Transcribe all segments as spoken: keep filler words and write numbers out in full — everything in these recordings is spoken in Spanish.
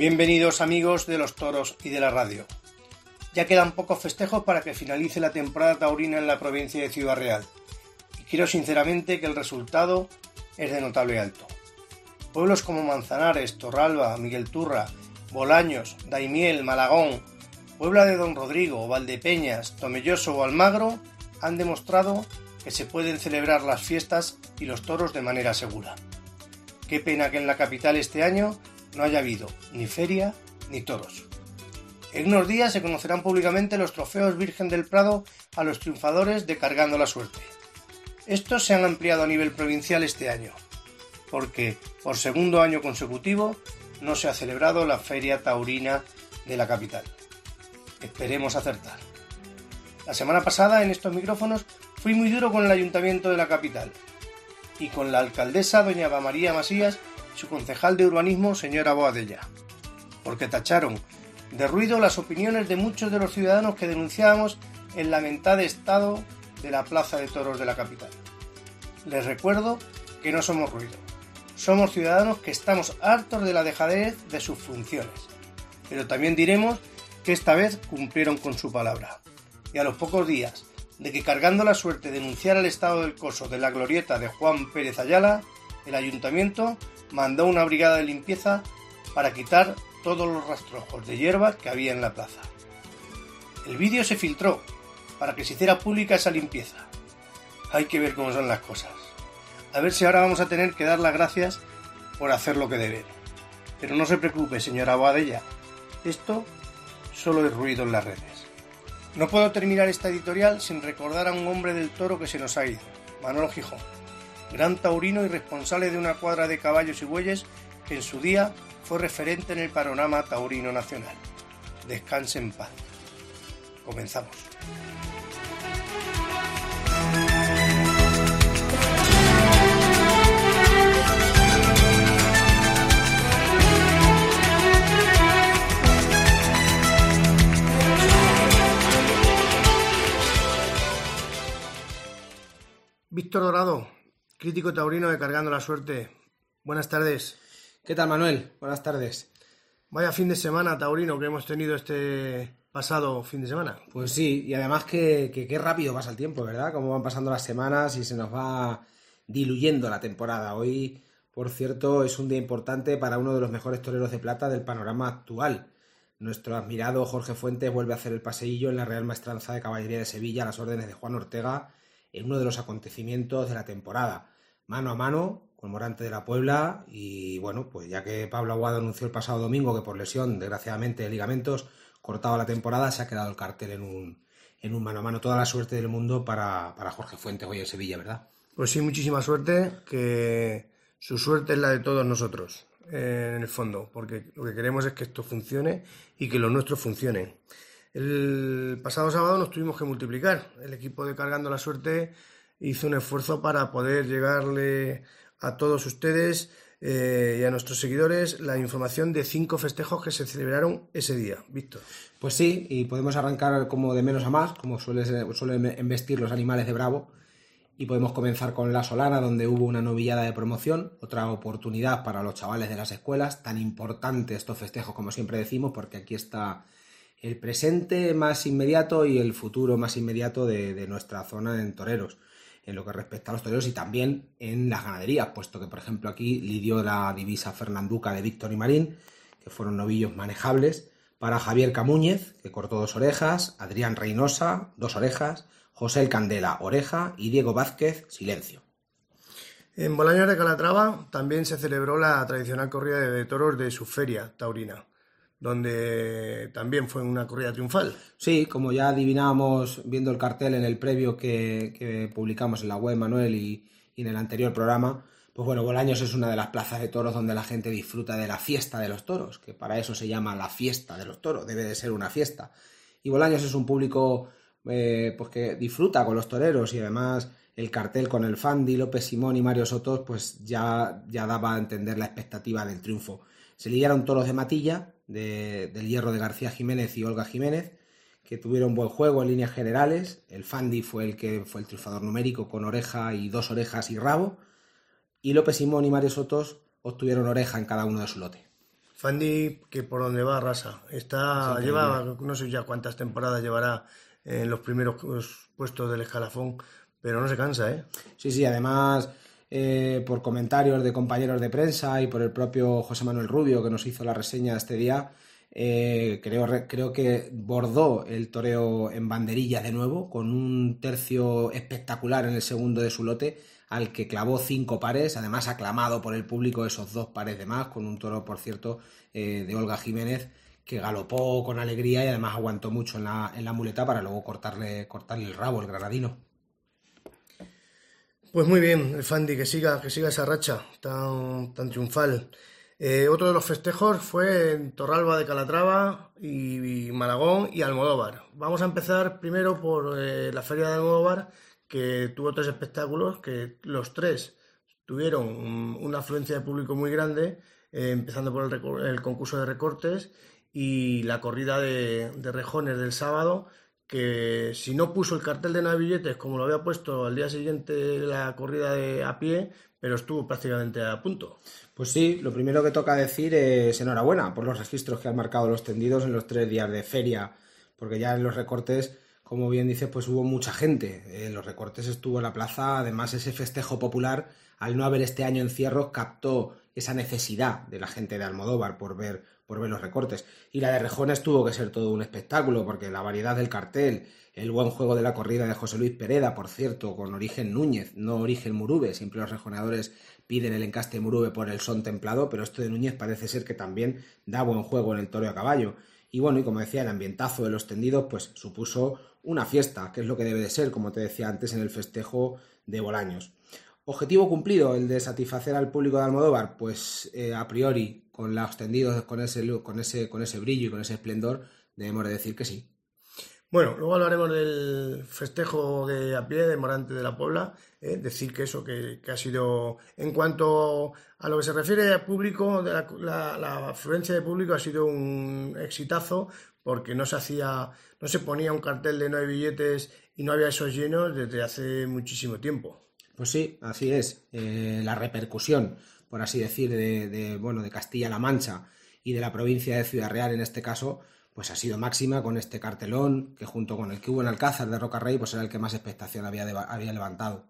Bienvenidos amigos de los toros y de la radio. Ya quedan pocos festejos para que finalice la temporada taurina en la provincia de Ciudad Real y creo sinceramente que el resultado es de notable alto. Pueblos como Manzanares, Torralba, Miguel Turra, Bolaños, Daimiel, Malagón, Puebla de Don Rodrigo, Valdepeñas, Tomelloso o Almagro han demostrado que se pueden celebrar las fiestas y los toros de manera segura. Qué pena que en la capital este año no haya habido ni feria ni toros. En unos días se conocerán públicamente los trofeos Virgen del Prado a los triunfadores de Cargando la Suerte. Estos se han ampliado a nivel provincial este año, porque por segundo año consecutivo no se ha celebrado la feria taurina de la capital. Esperemos acertar. La semana pasada en estos micrófonos fui muy duro con el ayuntamiento de la capital y con la alcaldesa doña Eva María Masías y su concejal de urbanismo señora Boadella, porque tacharon de ruido las opiniones de muchos de los ciudadanos que denunciábamos el lamentable estado de la plaza de toros de la capital. Les recuerdo que no somos ruido, somos ciudadanos que estamos hartos de la dejadez de sus funciones, pero también diremos que esta vez cumplieron con su palabra. Y a los pocos días de que Cargando la Suerte denunciara el estado del coso de la glorieta de Juan Pérez Ayala, el ayuntamiento mandó una brigada de limpieza para quitar todos los rastrojos de hierba que había en la plaza. El vídeo se filtró para que se hiciera pública esa limpieza. Hay que ver cómo son las cosas. A ver si ahora vamos a tener que dar las gracias por hacer lo que deben. Pero no se preocupe, señora Boadella, esto solo es ruido en las redes. No puedo terminar esta editorial sin recordar a un hombre del toro que se nos ha ido, Manolo Gijón, gran taurino y responsable de una cuadra de caballos y bueyes que en su día fue referente en el panorama taurino nacional. Descanse en paz. Comenzamos. Víctor Dorado, crítico taurino de Cargando la Suerte. Buenas tardes. ¿Qué tal, Manuel? Buenas tardes. Vaya fin de semana taurino que hemos tenido este pasado fin de semana. Pues sí, y además que, que, que rápido pasa el tiempo, ¿verdad? Cómo van pasando las semanas y se nos va diluyendo la temporada. Hoy, por cierto, es un día importante para uno de los mejores toreros de plata del panorama actual. Nuestro admirado Jorge Fuentes vuelve a hacer el paseillo en la Real Maestranza de Caballería de Sevilla a las órdenes de Juan Ortega en uno de los acontecimientos de la temporada, mano a mano con Morante de la Puebla. Y bueno, pues ya que Pablo Aguado anunció el pasado domingo que por lesión, desgraciadamente, de ligamentos cortaba la temporada, se ha quedado el cartel en un, en un mano a mano. Toda la suerte del mundo para, para Jorge Fuentes hoy en Sevilla, ¿verdad? Pues sí, muchísima suerte, que su suerte es la de todos nosotros, eh, en el fondo, porque lo que queremos es que esto funcione y que los nuestros funcionen. El pasado sábado nos tuvimos que multiplicar. El equipo de Cargando la Suerte hizo un esfuerzo para poder llegarle a todos ustedes eh, y a nuestros seguidores la información de cinco festejos que se celebraron ese día. Víctor. Pues sí, y podemos arrancar como de menos a más, como suele, suelen embestir los animales de Bravo, y podemos comenzar con La Solana, donde hubo una novillada de promoción, otra oportunidad para los chavales de las escuelas. Tan importante estos festejos, como siempre decimos, porque aquí está el presente más inmediato y el futuro más inmediato de, de nuestra zona en toreros, en lo que respecta a los toreros y también en las ganaderías, puesto que, por ejemplo, aquí lidió la divisa Fernanduca de Víctor y Marín, que fueron novillos manejables, para Javier Camúñez, que cortó dos orejas, Adrián Reynosa, dos orejas, José el Candela, oreja, y Diego Vázquez, silencio. En Bolaños de Calatrava también se celebró la tradicional corrida de toros de su feria taurina, donde también fue una corrida triunfal. Sí, como ya adivinábamos viendo el cartel en el previo que, que publicamos en la web, Manuel, y, y en el anterior programa, pues bueno, Bolaños es una de las plazas de toros donde la gente disfruta de la fiesta de los toros, que para eso se llama la fiesta de los toros, debe de ser una fiesta. Y Bolaños es un público eh, pues que disfruta con los toreros, y además el cartel con el Fandi, López Simón y Mario Sotos, pues ya, ya daba a entender la expectativa del triunfo. Se lidiaron toros de matilla, de, del hierro de García Jiménez y Olga Jiménez, que tuvieron buen juego en líneas generales. El Fandi fue el que fue el triunfador numérico con oreja y dos orejas y rabo, y López Simón y Mario Sotos obtuvieron oreja en cada uno de su lote. Fandi, que por donde va arrasa. Está, Sí, lleva, increíble. no sé ya cuántas temporadas llevará en los primeros puestos del escalafón, pero no se cansa, ¿eh? Sí, sí, además, eh, por comentarios de compañeros de prensa y por el propio José Manuel Rubio, que nos hizo la reseña este día, eh, creo, re- creo que bordó el toreo en banderillas de nuevo, con un tercio espectacular en el segundo de su lote, al que clavó cinco pares, además aclamado por el público esos dos pares de más, con un toro, por cierto, eh, de Olga Jiménez, que galopó con alegría y además aguantó mucho en la, en la muleta para luego cortarle, cortarle el rabo, el granadino. Pues muy bien, el Fandi, que siga, que siga esa racha tan, tan triunfal. Eh, otro de los festejos fue en Torralba de Calatrava y, y Malagón y Almodóvar. Vamos a empezar primero por eh, la Feria de Almodóvar, que tuvo tres espectáculos, que los tres tuvieron un- una afluencia de público muy grande, eh, empezando por el, recor- el concurso de recortes y la corrida de, de rejones del sábado, que si no puso el cartel de no hay billetes como lo había puesto al día siguiente la corrida de a pie, pero estuvo prácticamente a punto. Pues sí, lo primero que toca decir es enhorabuena por los registros que han marcado los tendidos en los tres días de feria, porque ya en los recortes, como bien dices, pues hubo mucha gente. En los recortes estuvo en la plaza, además ese festejo popular, al no haber este año encierros, captó esa necesidad de la gente de Almodóvar por ver, por ver los recortes. Y la de Rejones tuvo que ser todo un espectáculo, porque la variedad del cartel, el buen juego de la corrida de José Luis Pereda, por cierto, con origen Núñez, no origen Murube, siempre los rejoneadores piden el encaste Murube por el son templado, pero esto de Núñez parece ser que también da buen juego en el toro a caballo. Y bueno, y como decía, el ambientazo de los tendidos pues supuso una fiesta, que es lo que debe de ser, como te decía antes, en el festejo de Bolaños. Objetivo cumplido, el de satisfacer al público de Almodóvar, pues eh, a priori, con los tendidos, con ese, con, ese, con ese brillo y con ese esplendor, debemos de decir que sí. Bueno, luego hablaremos del festejo de a pie de Morante de la Puebla. ¿eh? Decir que eso, que, que ha sido, en cuanto a lo que se refiere al público, de la, la, la afluencia de público ha sido un exitazo, porque no se hacía, no se ponía un cartel de no hay billetes y no había esos llenos desde hace muchísimo tiempo. Pues sí, así es. Eh, la repercusión, por así decir, de, de, bueno, de Castilla-La Mancha y de la provincia de Ciudad Real en este caso, pues ha sido máxima con este cartelón que junto con el que hubo en Alcázar de Rocarrey, pues era el que más expectación había, de, había levantado.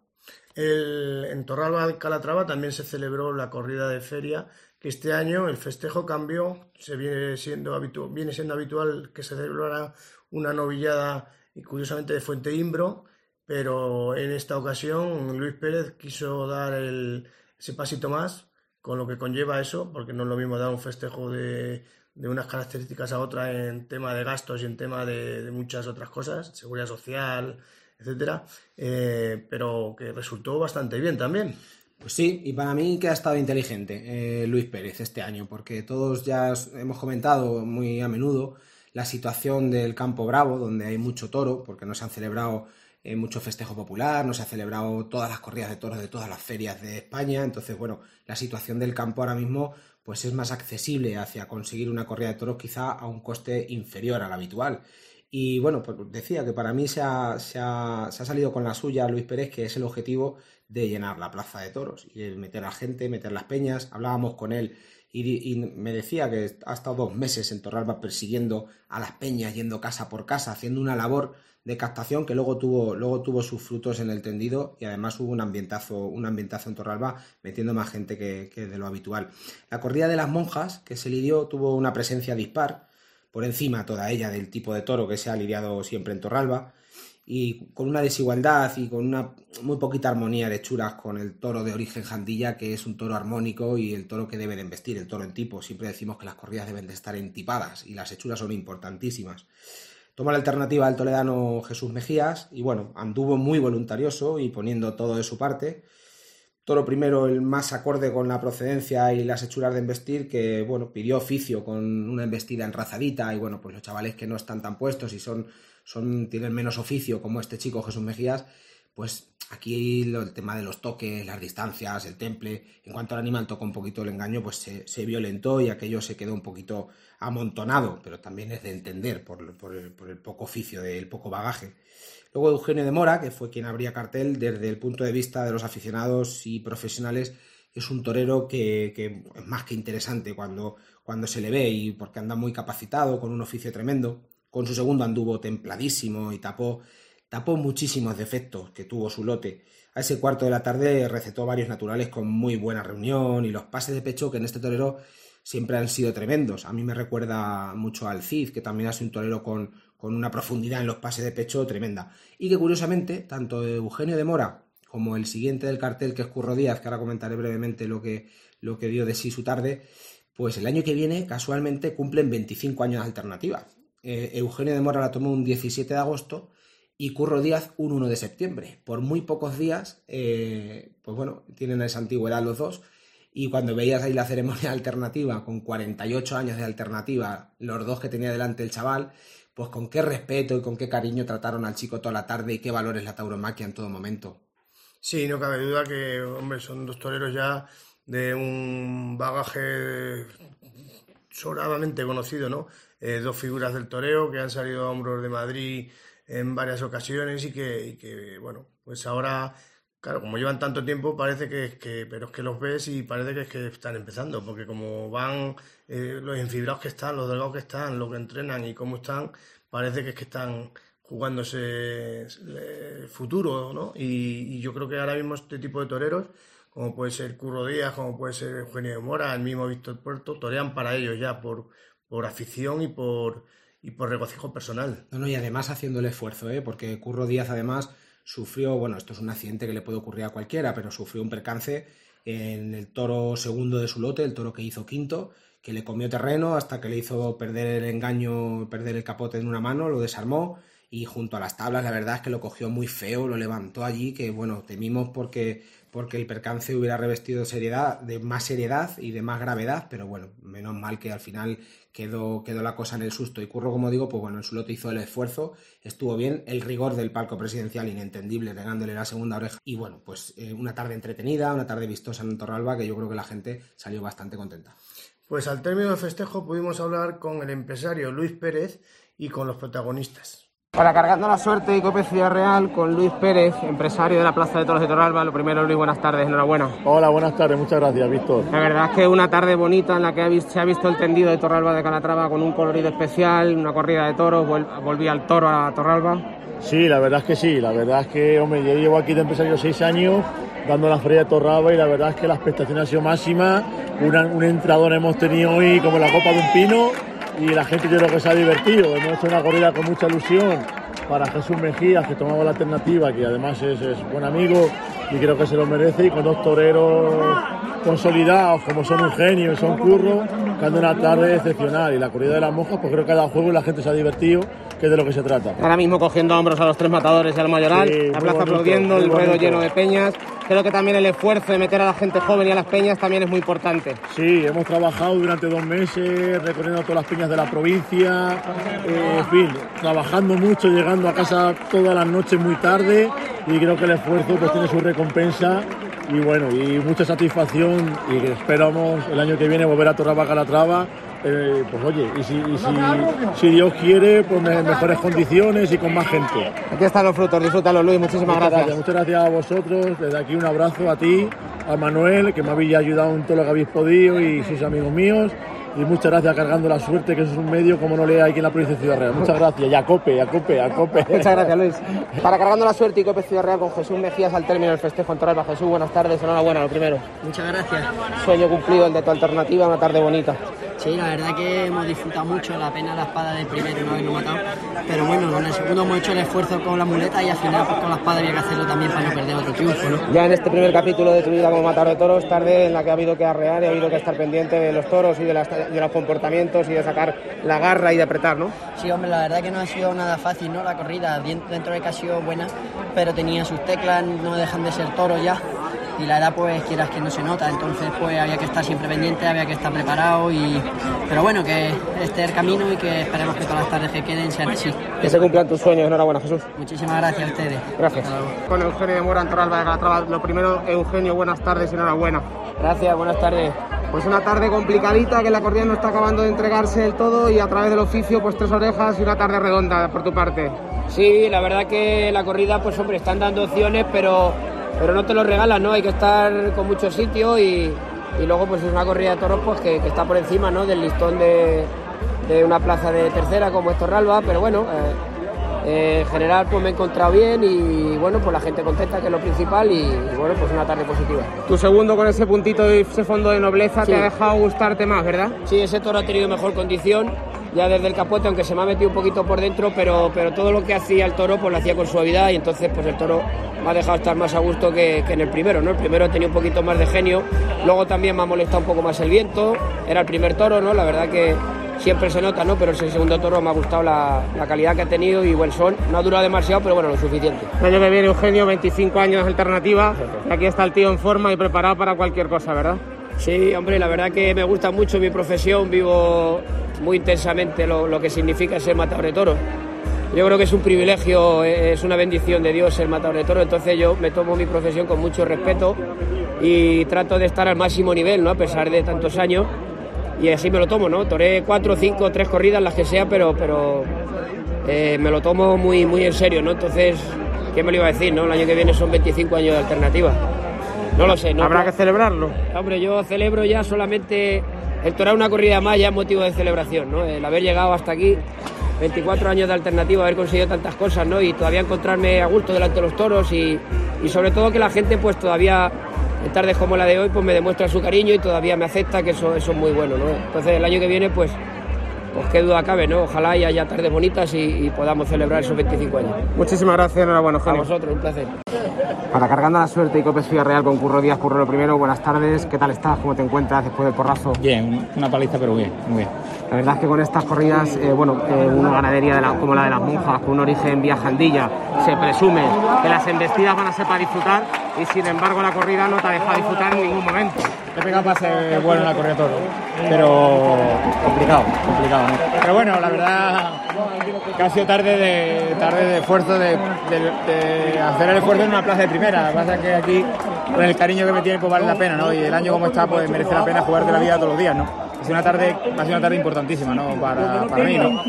El, en Torralba de Calatrava también se celebró la corrida de feria, que este año el festejo cambió, se viene siendo habitual, viene siendo habitual que se celebrara una novillada y curiosamente de Fuente Imbro, pero en esta ocasión Luis Pérez quiso dar el, ese pasito más, con lo que conlleva eso, porque no es lo mismo dar un festejo de, de unas características a otras en tema de gastos y en tema de, de muchas otras cosas, seguridad social, etcétera, eh, pero que resultó bastante bien también. Pues sí, y para mí que ha estado inteligente eh, Luis Pérez este año, porque todos ya hemos comentado muy a menudo la situación del Campo Bravo, donde hay mucho toro, porque no se han celebrado eh, mucho festejo popular, no se han celebrado todas las corridas de toros de todas las ferias de España, entonces bueno, la situación del campo ahora mismo pues es más accesible hacia conseguir una corrida de toros quizá a un coste inferior al habitual. Y bueno, pues decía que para mí se ha, se, ha, se ha salido con la suya Luis Pérez, que es el objetivo de llenar la plaza de toros y de meter a gente, meter las peñas. Hablábamos con él y, y me decía que ha estado dos meses en Torralba persiguiendo a las peñas, yendo casa por casa, haciendo una labor de captación que luego tuvo, luego tuvo sus frutos en el tendido y además hubo un ambientazo, un ambientazo en Torralba metiendo más gente que, que de lo habitual. La corrida de las monjas que se lidió tuvo una presencia dispar, por encima toda ella del tipo de toro que se ha lidiado siempre en Torralba, y con una desigualdad y con una muy poquita armonía de hechuras con el toro de origen Jandilla, que es un toro armónico y el toro que debe de embestir, el toro en tipo. Siempre decimos que las corridas deben de estar entipadas y las hechuras son importantísimas. Toma la alternativa al toledano Jesús Mejías y bueno, anduvo muy voluntarioso y poniendo todo de su parte. Toro primero el más acorde con la procedencia y las hechuras de embestir, que bueno, pidió oficio con una embestida enrazadita y bueno, pues los chavales que no están tan puestos y son, son tienen menos oficio como este chico Jesús Mejías, pues aquí lo, el tema de los toques, las distancias, el temple, en cuanto al animal tocó un poquito el engaño, pues se, se violentó y aquello se quedó un poquito amontonado, pero también es de entender por, por, el, por el poco oficio, del poco bagaje. Luego Eugenio de Mora, que fue quien abría cartel desde el punto de vista de los aficionados y profesionales es un torero que, que es más que interesante cuando, cuando se le ve, y porque anda muy capacitado, con un oficio tremendo. Con su segundo anduvo templadísimo y tapó, tapó muchísimos defectos que tuvo su lote. A ese cuarto de la tarde recetó varios naturales con muy buena reunión, y los pases de pecho que en este torero siempre han sido tremendos. A mí me recuerda mucho al Cid, que también es un torero con, con una profundidad en los pases de pecho tremenda. Y que curiosamente, tanto Eugenio de Mora como el siguiente del cartel, que es Curro Díaz, que ahora comentaré brevemente lo que, lo que dio de sí su tarde, pues el año que viene casualmente cumplen veinticinco años de alternativa. Eh, Eugenio de Mora la tomó un diecisiete de agosto y Curro Díaz un uno de septiembre. Por muy pocos días, eh, pues bueno, tienen esa antigüedad los dos. Y cuando veías ahí la ceremonia alternativa, con cuarenta y ocho años de alternativa, los dos que tenía delante el chaval, pues con qué respeto y con qué cariño trataron al chico toda la tarde, y qué valores la tauromaquia en todo momento. Sí, no cabe duda que, hombre, son dos toreros ya de un bagaje sobradamente conocido, ¿no? Eh, dos figuras del toreo que han salido a hombros de Madrid en varias ocasiones, y que, y que bueno, pues ahora, claro, como llevan tanto tiempo, parece que es que, pero es que los ves y parece que es que están empezando, porque como van, eh, los enfibrados que están, los delgados que están, lo que entrenan y cómo están, parece que es que están jugándose el futuro, ¿no? Y, y yo creo que ahora mismo este tipo de toreros, como puede ser Curro Díaz, como puede ser Eugenio de Mora, el mismo Víctor Puerto, torean para ellos ya por, por afición y por, y por regocijo personal. No, no, y además haciendo el esfuerzo, ¿eh? Porque Curro Díaz además sufrió, bueno, esto es un accidente que le puede ocurrir a cualquiera, pero sufrió un percance en el toro segundo de su lote, el toro que hizo quinto, que le comió terreno hasta que le hizo perder el engaño, perder el capote en una mano, lo desarmó, y junto a las tablas la verdad es que lo cogió muy feo, lo levantó allí, que bueno, temimos porque, porque el percance hubiera revestido seriedad, de más seriedad y de más gravedad, pero bueno, menos mal que al final quedó, quedó la cosa en el susto. Y Curro, como digo, pues bueno, en su lote hizo el esfuerzo, estuvo bien, el rigor del palco presidencial inentendible, negándole la segunda oreja, y bueno, pues eh, una tarde entretenida, una tarde vistosa en Torralba, que yo creo que la gente salió bastante contenta. Pues al término del festejo pudimos hablar con el empresario Luis Pérez y con los protagonistas. Para Cargando la Suerte y Cope Ciudad Real con Luis Pérez, empresario de la Plaza de Toros de Torralba. Lo primero, Luis, buenas tardes, enhorabuena. Hola, buenas tardes, muchas gracias, Víctor. La verdad es que una tarde bonita en la que se ha visto el tendido de Torralba de Calatrava con un colorido especial, una corrida de toros, volví al toro a Torralba. Sí, la verdad es que sí, la verdad es que, hombre, yo llevo aquí de empresario seis años dando la feria de Torralba, y la verdad es que la expectación ha sido máxima. Una, un entrador hemos tenido hoy como la copa de un pino, y la gente yo creo que se ha divertido. Hemos hecho una corrida con mucha ilusión para Jesús Mejías, que tomaba la alternativa, que además es, es buen amigo y creo que se lo merece, y con dos toreros consolidados como son Eugenio y son Curro, que han una tarde excepcional. Y la corrida de las monjas, pues creo que ha dado juego y la gente se ha divertido, que es de lo que se trata. Ahora mismo cogiendo a hombros a los tres matadores y al mayoral, sí, la plaza bonito, aplaudiendo, el ruedo lleno de peñas. Creo que también el esfuerzo de meter a la gente joven y a las peñas también es muy importante. Sí, hemos trabajado durante dos meses recorriendo todas las peñas de la provincia, eh, en fin, trabajando mucho, llegando a casa todas las noches muy tarde, y creo que el esfuerzo pues tiene su recompensa, y bueno, y mucha satisfacción, y esperamos el año que viene volver a Torralba Calatrava. Eh, pues oye, y si, y si, si Dios quiere, pues en mejores condiciones y con más gente. Aquí están los frutos, disfrútalos, Luis, muchísimas muchas gracias. gracias. Muchas gracias a vosotros, desde aquí un abrazo a ti, a Manuel, que me habéis ayudado en todo lo que habéis podido, y sois amigos míos, y muchas gracias a Cargando la Suerte, que eso es un medio como no lea aquí en la provincia de Ciudad Real. Muchas gracias, y a Cope, a Cope, a Cope. Muchas gracias, Luis. Para Cargando la Suerte y Cope Ciudad Real con Jesús Mejías al término del festejo en Torralba. Jesús, buenas tardes, enhorabuena, lo primero. Muchas gracias. Sueño cumplido el de tu alternativa, una tarde bonita. Sí, la verdad que hemos disfrutado mucho, la pena la espada del primero no haberlo matado, pero bueno, en el segundo hemos hecho el esfuerzo con la muleta, y al final pues con la espada había que hacerlo también para no perder otro triunfo, ¿no? Ya en este primer capítulo de tu vida como matador de toros, tarde en la que ha habido que arrear y ha habido que estar pendiente de los toros y de, las, de los comportamientos y de sacar la garra y de apretar, ¿no? Sí, hombre, la verdad que no ha sido nada fácil, ¿no? La corrida, dentro de que ha sido buena, pero tenía sus teclas, no dejan de ser toros ya. Y la edad, pues quieras que no se nota, entonces pues había que estar siempre pendiente, había que estar preparado, y pero bueno, que este es el camino y que esperemos que todas las tardes que queden sean así. Que se cumplan tus sueños, enhorabuena, Jesús. Muchísimas gracias a ustedes. Gracias. Con Eugenio de Mora en Torralba de Calatrava. Lo primero, Eugenio, buenas tardes y enhorabuena. Gracias, buenas tardes. Pues una tarde complicadita, que la corrida no está acabando de entregarse del todo, y a través del oficio pues tres orejas y una tarde redonda por tu parte. Sí, la verdad que la corrida, pues hombre, están dando opciones, pero pero no te lo regalan, ¿no? Hay que estar con mucho sitio y, y luego pues es una corrida de toros pues que, que está por encima, ¿no? Del listón de, de una plaza de tercera como es Torralba, pero bueno, eh, eh, en general pues me he encontrado bien y bueno, pues la gente contenta, que es lo principal, y, y bueno, pues una tarde positiva. Tu segundo con ese puntito y ese fondo de nobleza, sí, te ha dejado gustarte más, ¿verdad? Sí, ese toro ha tenido mejor condición ya desde el capote, aunque se me ha metido un poquito por dentro, pero, pero todo lo que hacía el toro pues lo hacía con suavidad, y entonces pues el toro me ha dejado estar más a gusto que, que en el primero, ¿no? El primero tenía un poquito más de genio, luego también me ha molestado un poco más el viento, era el primer toro, ¿no? La verdad que siempre se nota, ¿no? Pero ese segundo toro me ha gustado la, la calidad que ha tenido y buen son. No ha durado demasiado, pero bueno, lo suficiente. El año que viene, Eugenio, veinticinco años de alternativa, y aquí está el tío en forma y preparado para cualquier cosa, ¿verdad? Sí, hombre, la verdad que me gusta mucho mi profesión, vivo muy intensamente lo, lo que significa ser matador de toros. Yo creo que es un privilegio, es una bendición de Dios ser matador de toros, entonces yo me tomo mi profesión con mucho respeto y trato de estar al máximo nivel, ¿no? A pesar de tantos años, y así me lo tomo, ¿no? Toré cuatro, cinco, tres corridas, las que sea, pero, pero eh, me lo tomo muy, muy en serio, ¿no? Entonces, ¿qué me lo iba a decir, no? El año que viene son veinticinco años de alternativa. No lo sé, ¿no? Habrá que celebrarlo. Hombre, yo celebro ya solamente el torar una corrida más, ya es motivo de celebración, ¿no? El haber llegado hasta aquí, veinticuatro años de alternativa, haber conseguido tantas cosas, ¿no? Y todavía encontrarme a gusto delante de los toros y, y sobre todo que la gente pues todavía en tardes como la de hoy pues me demuestra su cariño y todavía me acepta, que eso, eso es muy bueno, ¿no? Entonces el año que viene pues pues qué duda cabe, ¿no? Ojalá y haya tardes bonitas y, y podamos celebrar esos veinticinco años. Muchísimas gracias, enhorabuena, A vosotros, un placer. Para Cargando la Suerte y Copes Villarreal con Curro Díaz. Curro, lo primero, buenas tardes, ¿qué tal estás? ¿Cómo te encuentras después del porrazo? Bien, una paliza, pero bien, muy bien. La verdad es que con estas corridas, eh, bueno, eh, una ganadería de la, como la de las monjas, con un origen viajandilla, se presume que las embestidas van a ser para disfrutar, y sin embargo la corrida no te ha dejado disfrutar en ningún momento. He pegado pase bueno en la corrida toro, pero complicado, complicado, ¿no? Pero bueno, la verdad que ha sido tarde de, tarde de esfuerzo, de, de, de hacer el esfuerzo en una plaza de primera. Lo que pasa es que aquí, con el cariño que me tiene, pues vale la pena, ¿no? Y el año como está, pues merece la pena jugar de la vida todos los días, ¿no? Ha sido una tarde, ha sido una tarde importantísima, ¿no? Para, para mí, ¿no?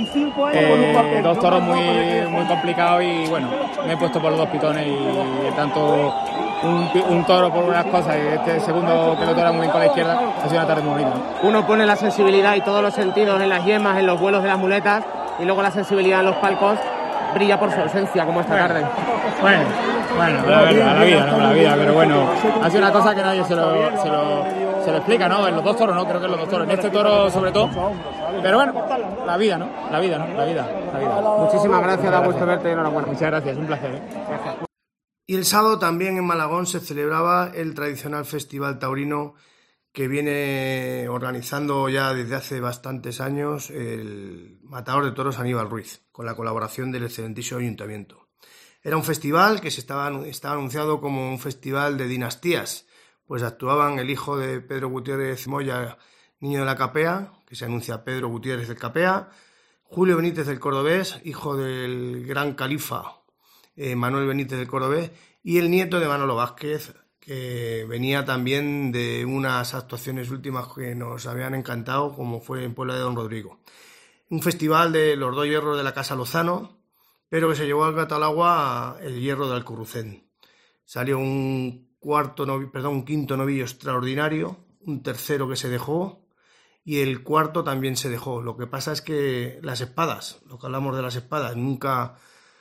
Eh, dos toros muy, muy complicados y bueno, me he puesto por los dos pitones y tanto un, un toro por unas cosas y este segundo que lo tora muy bien con la izquierda, ha sido una tarde muy bonita, ¿no? Uno pone la sensibilidad y todos los sentidos en las yemas, en los vuelos de las muletas, y luego la sensibilidad en los palcos brilla por su ausencia, como esta bueno, tarde. Bueno, bueno, la verdad, la vida, ¿no? La vida, pero bueno, ha sido una cosa que nadie se lo, se lo, se lo explica, ¿no? En los dos toros, ¿no? Creo que en los dos toros, en este toro sobre todo. Pero bueno, la vida, ¿no? La vida, ¿no? La vida, la vida. Muchísimas gracias, da gusto verte y enhorabuena. Muchas gracias, un placer, ¿eh? Gracias. Y el sábado también en Malagón se celebraba el tradicional Festival Taurino que viene organizando ya desde hace bastantes años el matador de toros Aníbal Ruiz, con la colaboración del excelentísimo ayuntamiento. Era un festival que se estaba, estaba anunciado como un festival de dinastías, pues actuaban el hijo de Pedro Gutiérrez Moya, niño de la Capea, que se anuncia Pedro Gutiérrez del Capea, Julio Benítez del Cordobés, hijo del gran califa eh, Manuel Benítez del Cordobés, y el nieto de Manolo Vázquez, que venía también de unas actuaciones últimas que nos habían encantado, como fue en Puebla de Don Rodrigo. Un festival de los dos hierros de la Casa Lozano, pero que se llevó al gato al agua el hierro de Alcurrucén. Salió un cuarto novi, perdón, un quinto novillo extraordinario, un tercero que se dejó y el cuarto también se dejó. Lo que pasa es que las espadas, lo que hablamos de las espadas, nunca,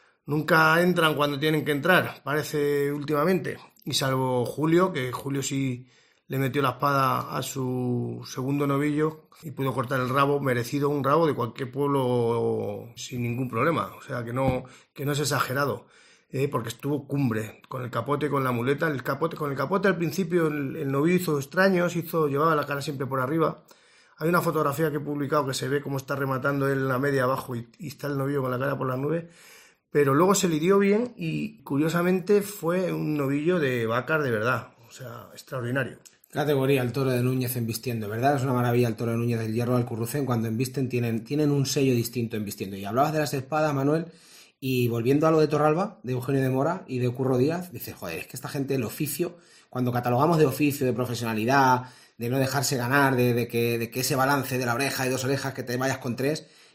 nunca entran cuando tienen que entrar, parece últimamente. Y salvo Julio, que Julio sí le metió la espada a su segundo novillo y pudo cortar el rabo, merecido, un rabo de cualquier pueblo sin ningún problema. O sea, que no, que no es exagerado, eh, porque estuvo cumbre, con el capote, con la muleta. El capote, con el capote al principio el, el novillo hizo extraños, hizo, llevaba la cara siempre por arriba. Hay una fotografía que he publicado que se ve cómo está rematando él en la media abajo y, y está el novillo con la cara por las nubes. Pero luego se lidió bien y curiosamente fue un novillo de Bácar de verdad, o sea, extraordinario. Categoría el toro de Núñez embistiendo, ¿verdad? Es una maravilla el toro de Núñez del hierro de Alcurrucén. Cuando embisten tienen, tienen un sello distinto embistiendo. Y hablabas de las espadas, Manuel, y volviendo a lo de Torralba, de Eugenio de Mora y de Curro Díaz, dices, joder, es que esta gente, el oficio, cuando catalogamos de oficio, de profesionalidad, de no dejarse ganar, de, de, que, de que ese balance de la oreja y dos orejas, que te vayas con tres,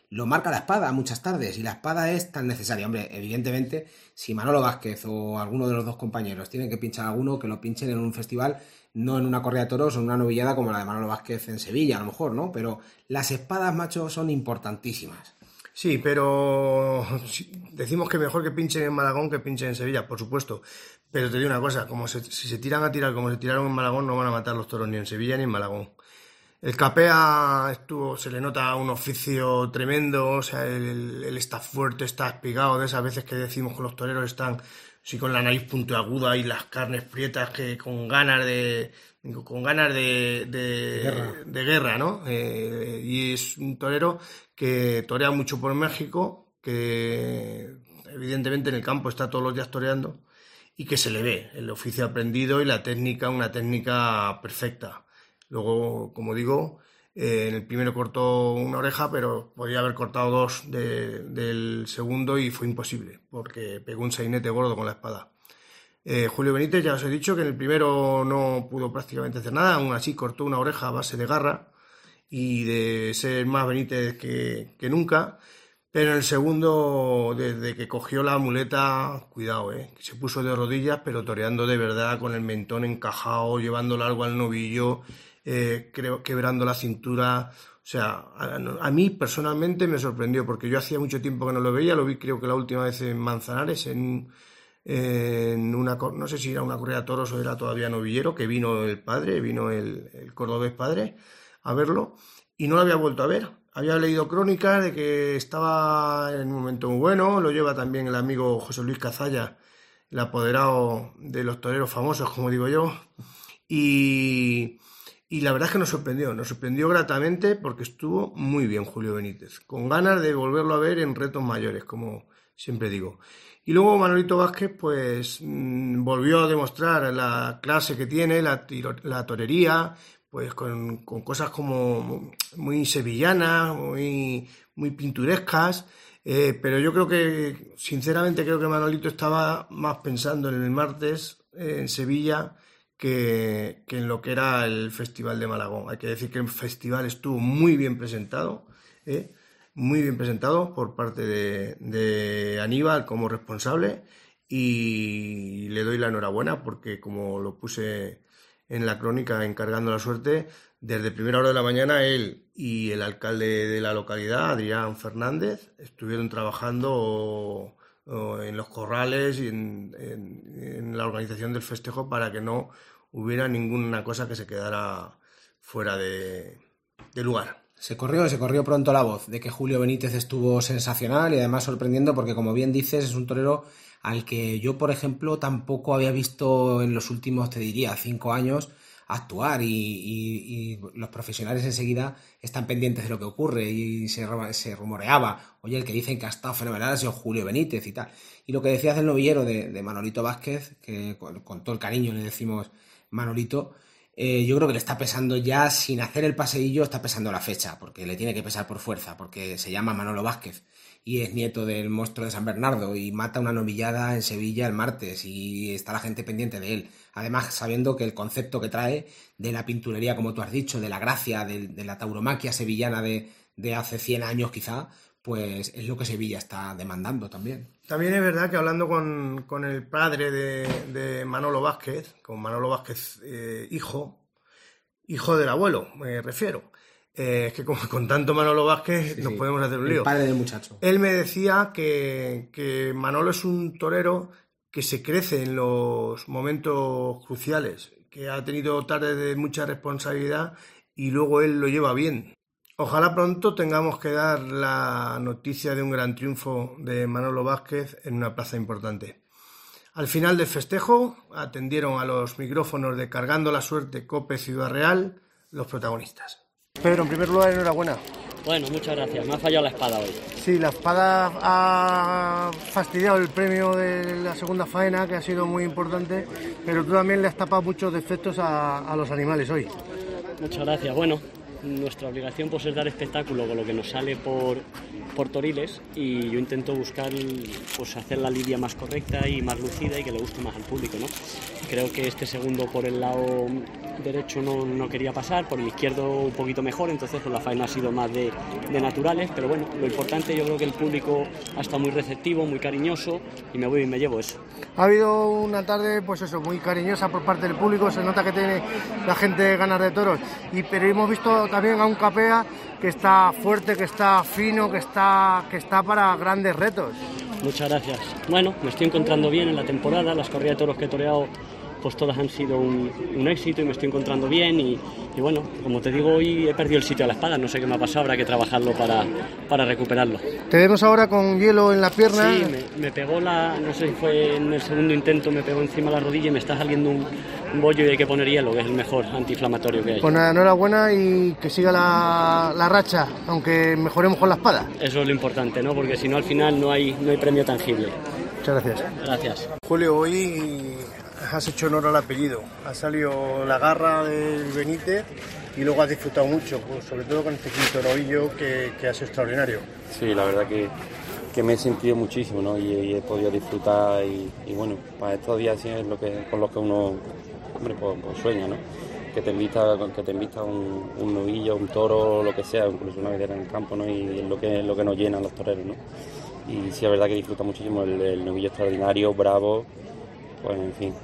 lo marca la espada muchas tardes, y la espada es tan necesaria. Hombre, evidentemente, si Manolo Vázquez o alguno de los dos compañeros tienen que pinchar a alguno, que lo pinchen en un festival, no en una corrida de toros o en una novillada como la de Manolo Vázquez en Sevilla, a lo mejor, ¿no? Pero las espadas, macho, son importantísimas. Sí, pero decimos que mejor que pinchen en Malagón que pinchen en Sevilla, por supuesto. Pero te digo una cosa, como se, si se tiran a tirar como se tiraron en Malagón, no van a matar los toros ni en Sevilla ni en Malagón. El Capea estuvo, se le nota un oficio tremendo, o sea, él, él está fuerte, está espigado, de esas veces que decimos que los toreros están sí con la nariz puntiaguda y las carnes prietas, que con ganas de con ganas de, de, guerra. de guerra, ¿no? Eh, y es un torero que torea mucho por México, que evidentemente en el campo está todos los días toreando, y que se le ve el oficio aprendido y la técnica, una técnica perfecta. Luego, como digo, eh, en el primero cortó una oreja, pero podía haber cortado dos de, del segundo y fue imposible, porque pegó un sainete gordo con la espada. Eh, Julio Benítez, ya os he dicho que en el primero no pudo prácticamente hacer nada, aún así cortó una oreja a base de garra y de ser más Benítez que, que nunca, pero en el segundo, desde que cogió la muleta, cuidado, eh, se puso de rodillas, pero toreando de verdad, con el mentón encajado, llevando largo al novillo, eh, creo, quebrando la cintura. O sea, a, a mí personalmente me sorprendió, porque yo hacía mucho tiempo que no lo veía, lo vi creo que la última vez en Manzanares, en... en una, no sé si era una corrida de toros o era todavía novillero, que vino el padre, vino el, el cordobés padre a verlo, y no lo había vuelto a ver. Había leído crónicas de que estaba en un momento muy bueno, lo lleva también el amigo José Luis Cazalla, el apoderado de los toreros famosos, como digo yo, y, y la verdad es que nos sorprendió, nos sorprendió gratamente, porque estuvo muy bien Julio Benítez, con ganas de volverlo a ver en retos mayores, como siempre digo. Y luego Manolito Vázquez, pues, mmm, volvió a demostrar la clase que tiene, la, tiro, la torería, pues con, con cosas como muy sevillanas, muy, muy pinturescas, eh, pero yo creo que, sinceramente, creo que Manolito estaba más pensando en el martes, eh, en Sevilla, que, que en lo que era el Festival de Malagón. Hay que decir que el festival estuvo muy bien presentado, ¿eh? muy bien presentado por parte de, de Aníbal como responsable, y le doy la enhorabuena porque, como lo puse en la crónica encargando la suerte, desde primera hora de la mañana él y el alcalde de la localidad, Adrián Fernández, estuvieron trabajando o, o en los corrales y en, en, en la organización del festejo para que no hubiera ninguna cosa que se quedara fuera de, de lugar. Se corrió, se corrió pronto la voz de que Julio Benítez estuvo sensacional y además sorprendiendo, porque, como bien dices, es un torero al que yo, por ejemplo, tampoco había visto en los últimos, te diría, cinco años actuar, y, y, y los profesionales enseguida están pendientes de lo que ocurre, y se, se rumoreaba, oye, el que dicen que ha estado fenomenal ha sido Julio Benítez y tal. Y lo que decías del novillero de, de Manolito Vázquez, que con, con todo el cariño le decimos Manolito, Eh, yo creo que le está pesando ya, sin hacer el paseillo, está pesando la fecha, porque le tiene que pesar por fuerza, porque se llama Manolo Vázquez y es nieto del monstruo de San Bernardo y mata una novillada en Sevilla el martes y está la gente pendiente de él. Además, sabiendo que el concepto que trae de la pinturería, como tú has dicho, de la gracia, de, de la tauromaquia sevillana de, de hace cien años quizá, pues es lo que Sevilla está demandando también. También es verdad que, hablando con, con el padre de, de Manolo Vázquez, con Manolo Vázquez eh, hijo, hijo del abuelo, me refiero, eh, es que como con tanto Manolo Vázquez sí, nos sí. podemos hacer un lío. El padre del muchacho. Él me decía que, que Manolo es un torero que se crece en los momentos cruciales, que ha tenido tardes de mucha responsabilidad y luego él lo lleva bien. Ojalá pronto tengamos que dar la noticia de un gran triunfo de Manolo Vázquez en una plaza importante. Al final del festejo atendieron a los micrófonos de Cargando la Suerte, COPE Ciudad Real, los protagonistas. Pedro, en primer lugar, enhorabuena. Bueno, muchas gracias. Me ha fallado la espada hoy. Sí, la espada ha fastidiado el premio de la segunda faena, que ha sido muy importante, pero tú también le has tapado muchos defectos a, a los animales hoy. Muchas gracias. Bueno, nuestra obligación pues es dar espectáculo con lo que nos sale por, por Toriles, y yo intento buscar pues hacer la lidia más correcta y más lucida y que le guste más al público, ¿no? Creo que este segundo por el lado derecho no, no quería pasar, por el izquierdo un poquito mejor, entonces pues la faena ha sido más de, de naturales, pero bueno, lo importante, yo creo que el público ha estado muy receptivo, muy cariñoso, y me voy y me llevo eso. Ha habido una tarde, pues eso, muy cariñosa por parte del público, se nota que tiene la gente ganas de toros, y pero hemos visto también a un Capea que está fuerte, que está fino, que está, que está para grandes retos. Muchas gracias. Bueno, me estoy encontrando bien en la temporada, las corridas de toros que he toreado pues todas han sido un, un éxito y me estoy encontrando bien y, y bueno, como te digo, hoy he perdido el sitio a la espada, no sé qué me ha pasado, habrá que trabajarlo para, para recuperarlo. Te vemos ahora con hielo en la pierna. Sí, me, me pegó la, no sé si fue en el segundo intento, me pegó encima la rodilla y me está saliendo un, un bollo y hay que poner hielo, que es el mejor antiinflamatorio que hay. Pues nada, enhorabuena y que siga la, la racha, aunque mejoremos con la espada. Eso es lo importante, ¿no? Porque si no al final no hay, no hay premio tangible. Muchas gracias. Gracias. Julio, hoy has hecho honor al apellido, ha salido la garra del Benítez y luego has disfrutado mucho, pues, sobre todo con este quinto novillo que, que ha sido extraordinario. Sí, la verdad que, que me he sentido muchísimo, ¿no? y, y he podido disfrutar y, y bueno, para estos días sí es lo que, con los que uno, hombre, pues, pues sueña, ¿no? Que te invita, que te invita un, un novillo, un toro, lo que sea, incluso una videra en el campo, ¿no? Y es lo que, lo que nos llena a los toreros, ¿no? Y sí, la verdad que disfruta muchísimo el, el novillo extraordinario, bravo, pues en fin,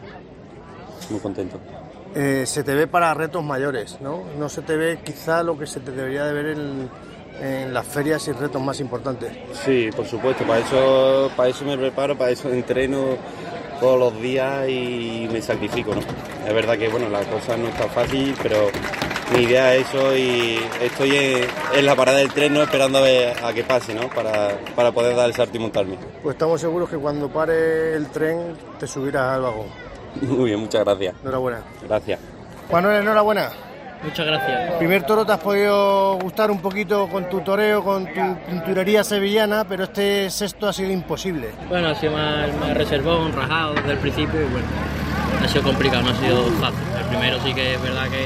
muy contento. Eh, se te ve para retos mayores, ¿no? No se te ve quizá lo que se te debería de ver en, en las ferias y retos más importantes. Sí, por supuesto, para eso, para eso me preparo, para eso entreno todos los días y me sacrifico, ¿no? Es verdad que bueno, la cosa no está fácil, pero mi idea es eso y estoy en, en la parada del tren, ¿no? Esperando a ver a que pase, ¿no? Para, para poder dar el salto y montarme. Pues estamos seguros que cuando pare el tren te subirás al vagón. Muy bien, muchas gracias. Enhorabuena. Gracias. Manuel, enhorabuena. Muchas gracias. El primer toro te has podido gustar un poquito con tu toreo, con tu pinturería sevillana, pero este sexto ha sido imposible. Bueno, ha sido más, más reservón, rajado desde el principio y bueno, ha sido complicado, no ha sido fácil. El primero sí que es verdad que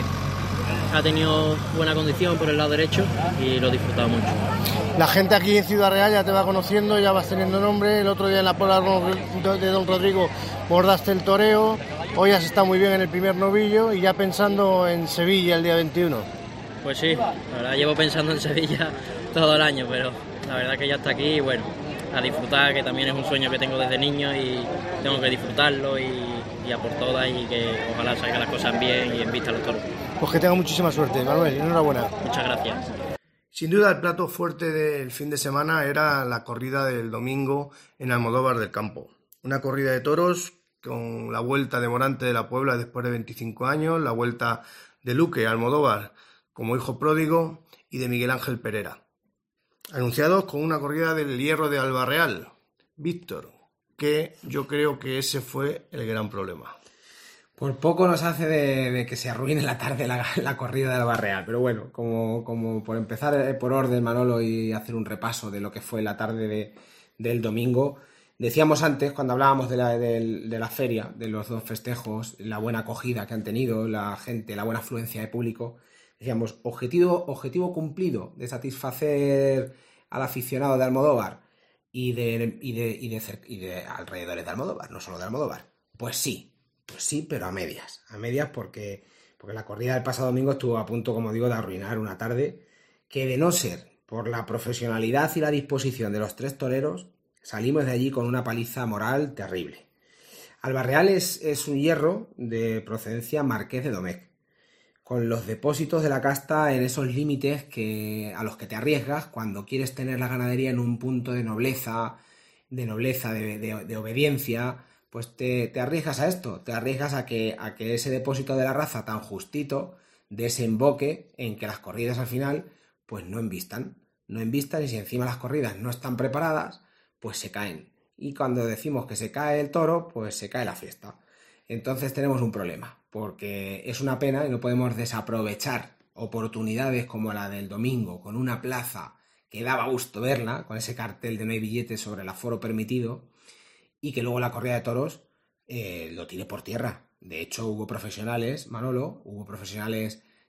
ha tenido buena condición por el lado derecho y lo he disfrutado mucho. La gente aquí en Ciudad Real ya te va conociendo, ya vas teniendo nombre. El otro día en la Pola de Don Rodrigo bordaste el toreo. Hoy has estado muy bien en el primer novillo y ya pensando en Sevilla el día veintiuno. Pues sí, la verdad llevo pensando en Sevilla todo el año, pero la verdad que ya está aquí y bueno, a disfrutar, que también es un sueño que tengo desde niño y tengo que disfrutarlo y, y a por todas y que ojalá salgan las cosas bien y en vista a los toros. Pues que tenga muchísima suerte, Manuel, enhorabuena. Muchas gracias. Sin duda el plato fuerte del fin de semana era la corrida del domingo en Almodóvar del Campo. Una corrida de toros con la vuelta de Morante de la Puebla después de veinticinco años, la vuelta de Luque a Almodóvar como hijo pródigo y de Miguel Ángel Pereira. Anunciados con una corrida del Hierro de Albarreal, Víctor, que yo creo que ese fue el gran problema. Por poco nos hace de, de que se arruine la tarde la, la corrida del Barreal, pero bueno, como, como por empezar por orden, Manolo, y hacer un repaso de lo que fue la tarde de, del domingo, decíamos antes, cuando hablábamos de la, de, de la feria, de los dos festejos, la buena acogida que han tenido la gente, la buena afluencia de público, decíamos, objetivo, objetivo cumplido de satisfacer al aficionado de Almodóvar y de, y de, y de, y de alrededores de Almodóvar, no solo de Almodóvar. Pues sí. Pues sí, pero a medias. A medias porque, porque la corrida del pasado domingo estuvo a punto, como digo, de arruinar una tarde que, de no ser por la profesionalidad y la disposición de los tres toreros, salimos de allí con una paliza moral terrible. Albarreal es, es un hierro de procedencia marqués de Domecq, con los depósitos de la casta en esos límites que, a los que te arriesgas cuando quieres tener la ganadería en un punto de nobleza, de nobleza, de, de, de obediencia. Pues te, te arriesgas a esto, te arriesgas a que, a que ese depósito de la raza tan justito desemboque en que las corridas al final pues no embistan, no embistan y si encima las corridas no están preparadas, pues se caen. Y cuando decimos que se cae el toro, pues se cae la fiesta. Entonces tenemos un problema, porque es una pena y no podemos desaprovechar oportunidades como la del domingo, con una plaza que daba gusto verla, con ese cartel de no hay billetes sobre el aforo permitido, y que luego la corrida de toros eh, lo tire por tierra. De hecho, hubo profesionales, Manolo, hubo profesionales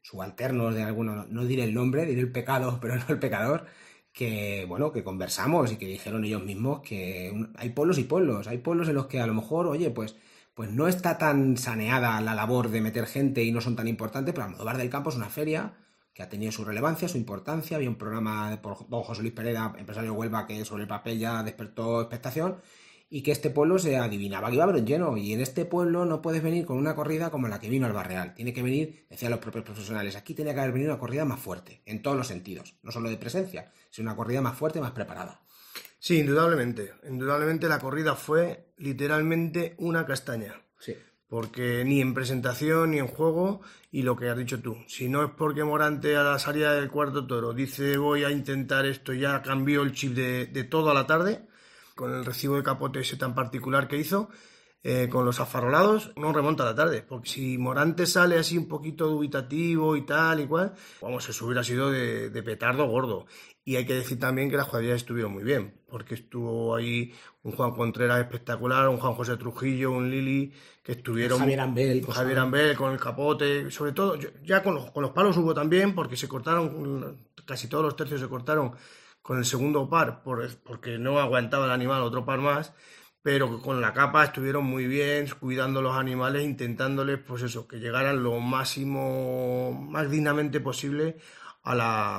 subalternos de alguno, no diré el nombre, diré el pecado, pero no el pecador, que bueno, que conversamos y que dijeron ellos mismos que un, hay pueblos y pueblos, hay pueblos en los que a lo mejor, oye, pues, pues no está tan saneada la labor de meter gente y no son tan importantes, pero Almodóvar del Campo es una feria que ha tenido su relevancia, su importancia. Había un programa por don José Luis Pereda, empresario de Huelva, que sobre el papel ya despertó expectación, y que este pueblo se adivinaba que iba a haber un lleno, y en este pueblo no puedes venir con una corrida como la que vino Alba Real, tiene que venir, decían los propios profesionales, aquí tenía que haber venido una corrida más fuerte, en todos los sentidos, no solo de presencia, sino una corrida más fuerte, más preparada. Sí, indudablemente, indudablemente la corrida fue literalmente una castaña. Sí. Porque ni en presentación ni en juego, y lo que has dicho tú, si no es porque Morante a la salida del cuarto toro dice voy a intentar esto, ya cambió el chip de, de todo a la tarde, con el recibo de capote ese tan particular que hizo, eh, con los afarolados, no remonta a la tarde, porque si Morante sale así un poquito dubitativo y tal y cual, vamos, eso hubiera sido de, de petardo gordo. Y hay que decir también que las cuadrillas estuvieron muy bien, porque estuvo ahí un Juan Contreras espectacular, un Juan José Trujillo, un Lili, que estuvieron... Javier Ambel. Javier Ambel con el capote, sobre todo, ya con los, con los palos hubo también, porque se cortaron, casi todos los tercios se cortaron con el segundo par, por, porque no aguantaba el animal otro par más, pero con la capa estuvieron muy bien, cuidando los animales, intentándoles, pues eso, que llegaran lo máximo, más dignamente posible a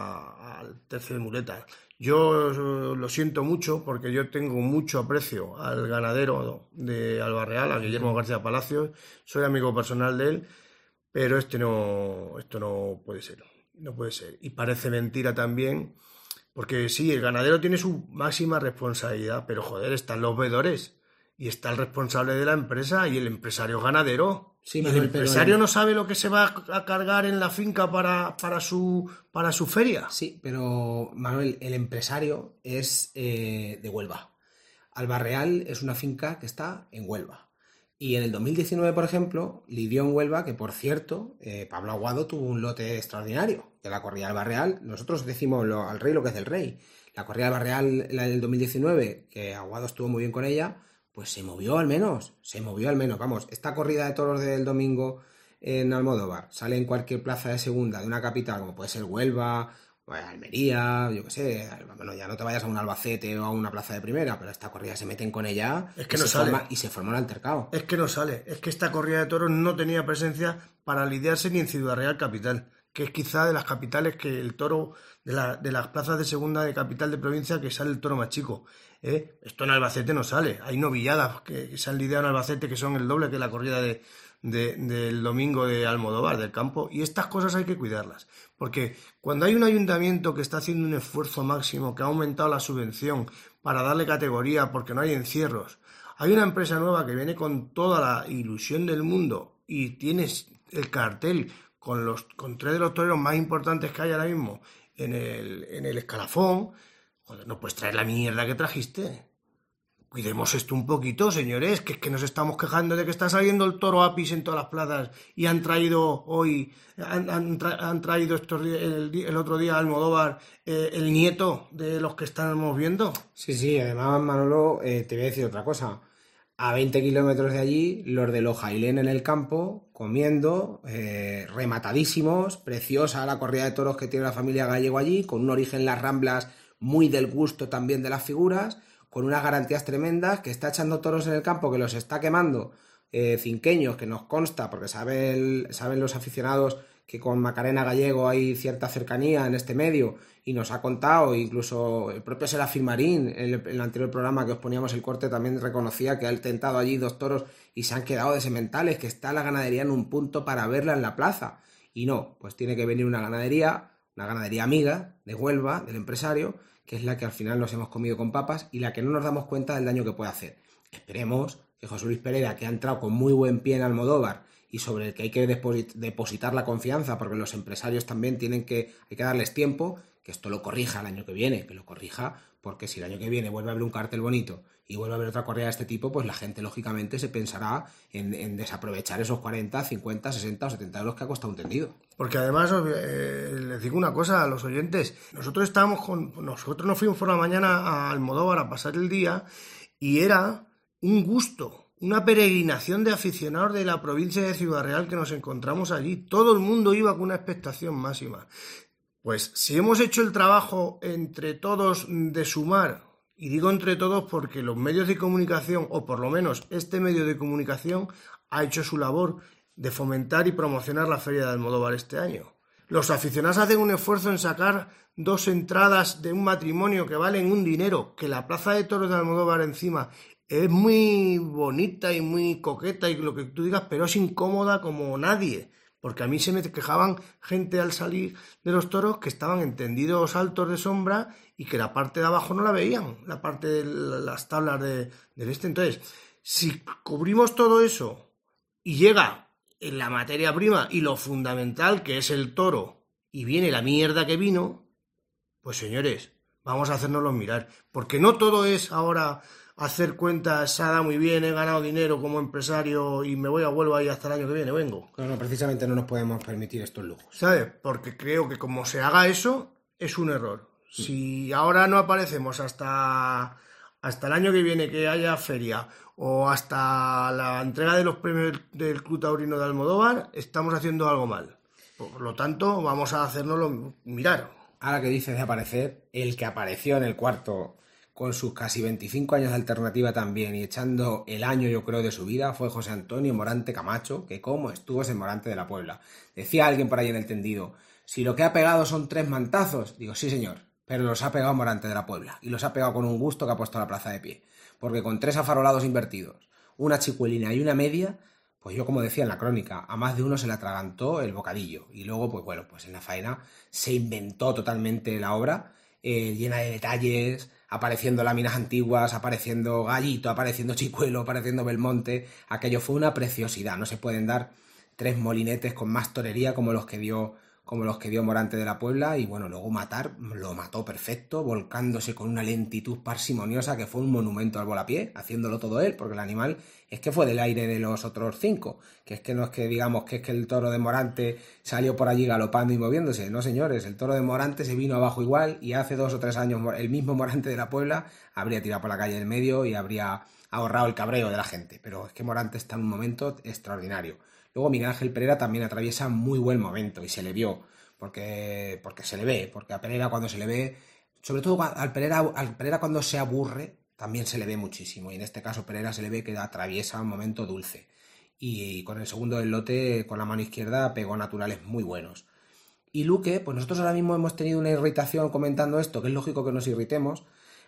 la, al tercio de muleta. Yo lo siento mucho porque yo tengo mucho aprecio al ganadero de Alba Real, a Guillermo García Palacios, soy amigo personal de él, pero este no, esto no puede ser, no puede ser. Y parece mentira también, porque sí, el ganadero tiene su máxima responsabilidad, pero joder, están los veedores y está el responsable de la empresa y el empresario ganadero. Sí, y Manuel, el empresario pero... no sabe lo que se va a cargar en la finca para, para, su, para su feria. Sí, pero Manuel, el empresario es eh, de Huelva. Alba Real es una finca que está en Huelva. Y en el dos mil diecinueve, por ejemplo, lidió en Huelva, que por cierto, eh, Pablo Aguado tuvo un lote extraordinario de la corrida Alba Real. Nosotros decimos lo, al rey lo que es del rey. La corrida Alba Real, la del dos mil diecinueve, que Aguado estuvo muy bien con ella, pues se movió al menos, se movió al menos. Vamos, esta corrida de toros del domingo en Almodóvar sale en cualquier plaza de segunda de una capital, como puede ser Huelva, Almería, yo qué sé, bueno, ya no te vayas a un Albacete o a una plaza de primera, pero esta corrida se meten con ella es que y, no se sale. Forma, y se forma un altercado. Es que no sale, es que esta corrida de toros no tenía presencia para lidiarse ni en Ciudad Real capital, que es quizá de las capitales que el toro, de, la, de las plazas de segunda de capital de provincia que sale el toro más chico. ¿eh? Esto en Albacete no sale, hay novilladas que, que se han lidiado en Albacete que son el doble que la corrida de, de, del domingo de Almodóvar del Campo, y estas cosas hay que cuidarlas, porque cuando hay un ayuntamiento que está haciendo un esfuerzo máximo, que ha aumentado la subvención para darle categoría porque no hay encierros, hay una empresa nueva que viene con toda la ilusión del mundo y tienes el cartel con los con tres de los toreros más importantes que hay ahora mismo en el, en el escalafón, joder, no puedes traer la mierda que trajiste. Cuidemos esto un poquito, señores, que es que nos estamos quejando de que está saliendo el toro Apis en todas las plazas y han traído hoy, han, han, tra, han traído estos, el, el otro día a Almodóvar eh, el nieto de los que estamos viendo. Sí, sí, además, Manolo, eh, te voy a decir otra cosa. A veinte kilómetros de allí, los de Lojailén en el campo, comiendo, eh, rematadísimos, preciosa la corrida de toros que tiene la familia Gallego allí, con un origen en las Ramblas muy del gusto también de las figuras, con unas garantías tremendas, que está echando toros en el campo, que los está quemando, eh, cinqueños, que nos consta, porque sabe el, saben los aficionados que con Macarena Gallego hay cierta cercanía en este medio, y nos ha contado, incluso el propio Serafín Marín, en el, en el anterior programa que os poníamos el corte, también reconocía que ha tentado allí dos toros y se han quedado de sementales, que está la ganadería en un punto para verla en la plaza. Y no, pues tiene que venir una ganadería, una ganadería amiga de Huelva, del empresario, que es la que al final nos hemos comido con papas y la que no nos damos cuenta del daño que puede hacer. Esperemos que José Luis Pereda, que ha entrado con muy buen pie en Almodóvar y sobre el que hay que depositar la confianza, porque los empresarios también tienen que, hay que darles tiempo, que esto lo corrija el año que viene, que lo corrija, porque si el año que viene vuelve a haber un cartel bonito y vuelve a haber otra corrida de este tipo, pues la gente lógicamente se pensará en, en desaprovechar esos cuarenta, cincuenta, sesenta o setenta euros que ha costado un tendido. Porque además, eh, les digo una cosa a los oyentes, nosotros estábamos con, nosotros nos fuimos por la mañana a Almodóvar a pasar el día y era un gusto, una peregrinación de aficionados de la provincia de Ciudad Real que nos encontramos allí. Todo el mundo iba con una expectación máxima. Pues si hemos hecho el trabajo entre todos de sumar, y digo entre todos porque los medios de comunicación, o por lo menos este medio de comunicación, ha hecho su labor de fomentar y promocionar la Feria de Almodóvar este año. Los aficionados hacen un esfuerzo en sacar dos entradas de un matrimonio que valen un dinero, que la Plaza de Toros de Almodóvar encima es muy bonita y muy coqueta y lo que tú digas, pero es incómoda como nadie. Porque a mí se me quejaban gente al salir de los toros que estaban en tendidos altos de sombra y que la parte de abajo no la veían, la parte de las tablas de, del este. Entonces, si cubrimos todo eso y llega en la materia prima y lo fundamental que es el toro y viene la mierda que vino, pues señores, vamos a hacérnoslo mirar. Porque no todo es ahora hacer cuentas, se ha dado muy bien, he ganado dinero como empresario y me voy a Huelva y hasta el año que viene vengo. No, no, precisamente no nos podemos permitir estos lujos. ¿Sabes? Porque creo que como se haga eso, es un error. Sí. Si ahora no aparecemos hasta, hasta el año que viene que haya feria o hasta la entrega de los premios del Club Taurino de Almodóvar, estamos haciendo algo mal. Por lo tanto, vamos a hacérnoslo mirar. Ahora que dices de aparecer, el que apareció en el cuarto con sus casi veinticinco años de alternativa también y echando el año, yo creo, de su vida, fue José Antonio Morante Camacho, que como estuvo ese Morante de la Puebla. Decía alguien por ahí en el tendido, si lo que ha pegado son tres mantazos, digo, sí señor, pero los ha pegado Morante de la Puebla, y los ha pegado con un gusto que ha puesto a la plaza de pie, porque con tres afarolados invertidos, una chicuelina y una media, pues yo como decía en la crónica, a más de uno se le atragantó el bocadillo, y luego, pues bueno, pues en la faena se inventó totalmente la obra, eh, llena de detalles, apareciendo láminas antiguas, apareciendo Gallito, apareciendo Chicuelo, apareciendo Belmonte. Aquello fue una preciosidad. No se pueden dar tres molinetes con más torería como los que dio, como los que dio Morante de la Puebla. Y bueno, luego matar, lo mató perfecto, volcándose con una lentitud parsimoniosa que fue un monumento al volapié, haciéndolo todo él, porque el animal es que fue del aire de los otros cinco, que es que no es que digamos que es que el toro de Morante salió por allí galopando y moviéndose, no señores, el toro de Morante se vino abajo igual y hace dos o tres años el mismo Morante de la Puebla habría tirado por la calle del medio y habría ahorrado el cabreo de la gente, pero es que Morante está en un momento extraordinario. Luego Miguel Ángel Pereira también atraviesa muy buen momento y se le vio, porque, porque se le ve, porque a Pereira cuando se le ve, sobre todo al Pereira, al Pereira cuando se aburre, también se le ve muchísimo, y en este caso Pereira se le ve que atraviesa un momento dulce, y con el segundo del lote, con la mano izquierda, pegó naturales muy buenos. Y Luque, pues nosotros ahora mismo hemos tenido una irritación comentando esto, que es lógico que nos irritemos,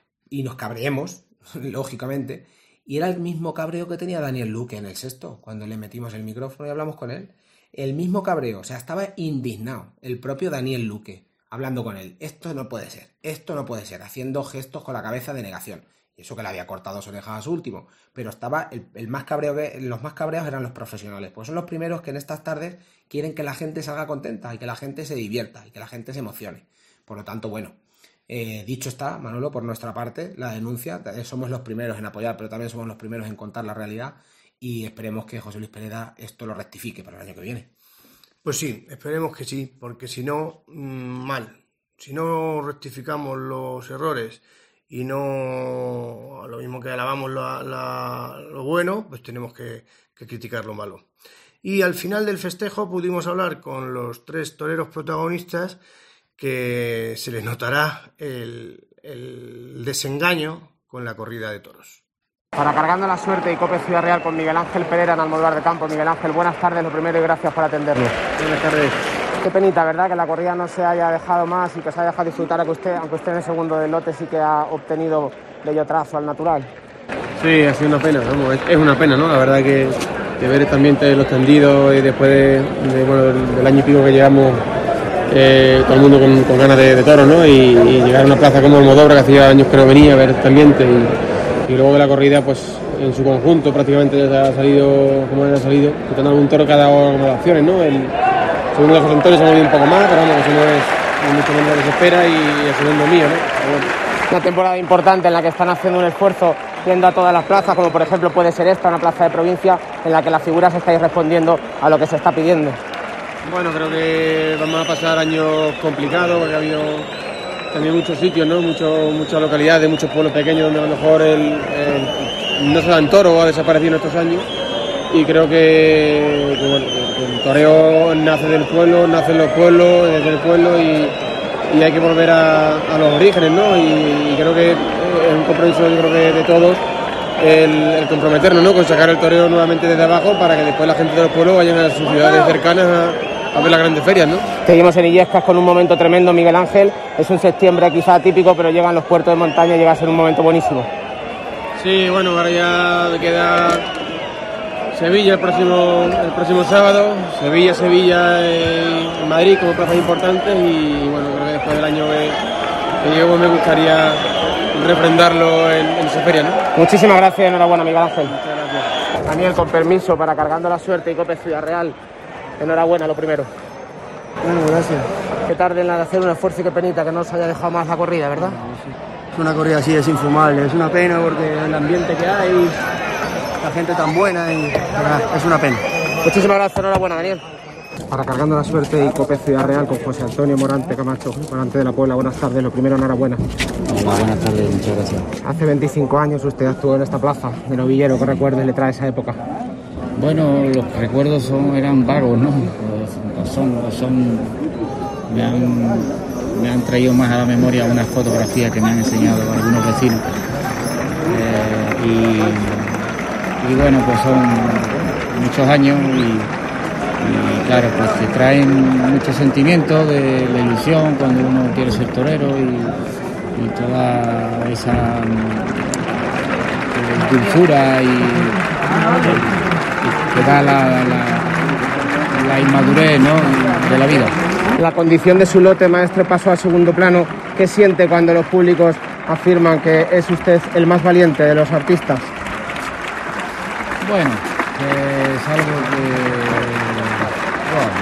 y nos cabreemos, lógicamente, y era el mismo cabreo que tenía Daniel Luque en el sexto, cuando le metimos el micrófono y hablamos con él, el mismo cabreo, o sea, estaba indignado, el propio Daniel Luque, hablando con él, esto no puede ser, esto no puede ser, haciendo gestos con la cabeza de negación. Y eso que le había cortado dos orejas a su último. Pero estaba el, el más cabreo que, los más cabreados eran los profesionales. Pues son los primeros que en estas tardes quieren que la gente salga contenta y que la gente se divierta y que la gente se emocione. Por lo tanto, bueno, eh, dicho está, Manolo, por nuestra parte, la denuncia. Somos los primeros en apoyar, pero también somos los primeros en contar la realidad. Y esperemos que José Luis Pereda esto lo rectifique para el año que viene. Pues sí, esperemos que sí, porque si no, mmm, mal. Si no rectificamos los errores y no, lo mismo que alabamos la, la, lo bueno, pues tenemos que, que criticar lo malo. Y al final del festejo pudimos hablar con los tres toreros protagonistas, que se les notará el, el desengaño con la corrida de toros. Para Cargando la Suerte y Cope Ciudad Real con Miguel Ángel Pereira en Almodóvar de Campos. Miguel Ángel, buenas tardes, lo primero, y gracias por atendernos. Buenas tardes. Qué penita, ¿verdad?, que la corrida no se haya dejado más y que se haya dejado disfrutar, aunque usted, aunque usted en el segundo del lote sí que ha obtenido bello trazo al natural. Sí, ha sido una pena, vamos, es, es una pena, ¿no? La verdad que de ver este ambiente de los tendidos y después de, de, bueno, del, del año y pico que llevamos, eh, todo el mundo con, con ganas de, de toros, ¿no? Y, y llegar a una plaza como Almodóvar, que hacía años que no venía a ver este ambiente, y, y luego de la corrida, pues en su conjunto prácticamente ya ha salido como ha salido, quitando algún toro que ha dado como opciones, ¿no? El, segundo de José Antonio se ha movido un poco más, pero vamos, eso no es mucho menos lo que se espera, y el segundo mío, ¿no? Pero bueno. Una temporada importante en la que están haciendo un esfuerzo yendo a todas las plazas, como por ejemplo puede ser esta, una plaza de provincia, en la que las figuras estáis respondiendo a lo que se está pidiendo. Bueno, creo que vamos a pasar años complicados, porque ha habido también muchos sitios, ¿no? Mucho, muchas localidades, muchos pueblos pequeños donde a lo mejor el, el, no se dan toro o ha desaparecido en estos años, y creo que, que, bueno, que el toreo nace del pueblo, nace en los pueblos, desde el pueblo, y, y hay que volver a, a los orígenes, ¿no? Y, y creo que es un compromiso, yo creo que de todos, el, el comprometernos, ¿no?, con sacar el toreo nuevamente desde abajo para que después la gente de los pueblos vayan a sus ciudades cercanas a, a ver las grandes ferias, ¿no? Seguimos en Illescas con un momento tremendo, Miguel Ángel. Es un septiembre quizá atípico, pero llegan los puertos de montaña y llega a ser un momento buenísimo. Sí, bueno, ahora ya queda Sevilla el próximo, el próximo sábado, Sevilla, Sevilla, eh, Madrid como plazas importantes, y bueno, creo que después del año que, que llevo me gustaría refrendarlo en, en esa feria, ¿no? Muchísimas gracias, enhorabuena, Miguel Ángel. Muchas gracias. Daniel, con permiso, para Cargando la Suerte y Cope Ciudad Real, enhorabuena lo primero. Bueno, gracias. Qué tarde en la de hacer un esfuerzo y qué penita que no os haya dejado más la corrida, ¿verdad? Es una corrida así, es infumable, es una pena porque el ambiente que hay, la gente tan buena, y es una pena. Muchísimas gracias, enhorabuena, Daniel. Para Cargando la Suerte y Cope Ciudad Real con José Antonio Morante Camacho, Morante de la Puebla. Buenas tardes, lo primero, enhorabuena. Hola, buenas tardes, muchas gracias. Hace veinticinco años usted actuó en esta plaza de novillero. ¿Qué recuerdos le trae esa época? Bueno, los recuerdos son, eran vagos, ¿no? O son, o son, me han, me han traído más a la memoria unas fotografías que me han enseñado algunos vecinos. Eh, y, y bueno, pues son muchos años y, y claro, pues te traen muchos sentimientos de la ilusión cuando uno quiere ser torero, y, y toda esa um, dulzura y, y que da la, la, la inmadurez, ¿no?, de la vida. La condición de su lote, maestro, pasó al segundo plano. ¿Qué siente cuando los públicos afirman que es usted el más valiente de los artistas? Bueno, eh, es algo que bueno,